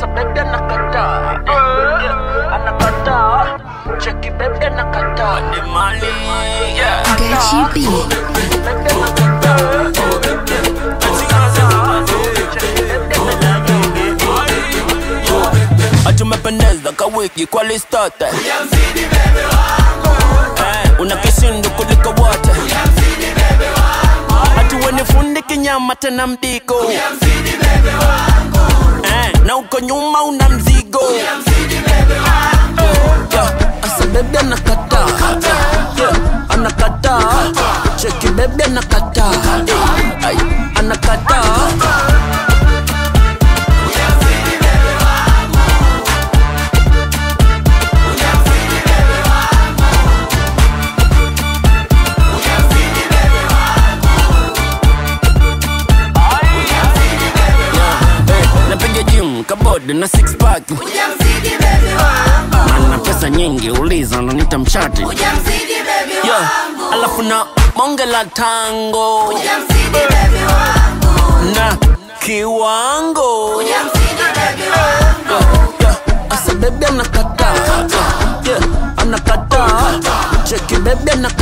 Asa baby anakataa, anakataa. Cheki baby anakataa. Mali, yeah. Gachi B. Baby anakataa. Tumependeza kawiki kwa listote. Uyamzidi bebe wangu. Una kishindu kuliko wote. Uyamzidi bebe wangu. Atuwe ni fundi kinyama tena mdiko. Uyamzidi bebe wangu. Na uko nyuma una mzigo. Uyamzidi bebe wangu. Asa bebe anakataa, anakataa. Cheki bebe anakataa, anakataa. Kabodi na six pack. Uyamzidi bebe wangu. Mana pesa nyingi uliza na nitamshati. Uyamzidi bebe wangu. Alafu na monge la tango. Uyamzidi bebe wangu. Na kiwango. Uyamzidi bebe wangu. Asa bebe anakataa, anakataa. Cheki bebe anakataa.